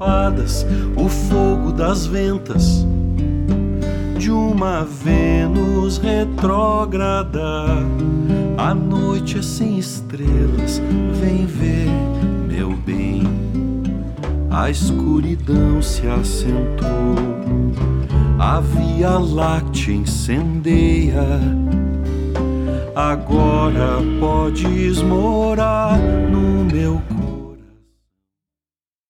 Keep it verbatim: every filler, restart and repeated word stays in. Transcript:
espadas, o fogo das ventas de uma Vênus retrógrada. A noite é sem estrelas, vem ver, meu bem. A escuridão se assentou, a Via Láctea incendeia. Agora podes morar no meu coração.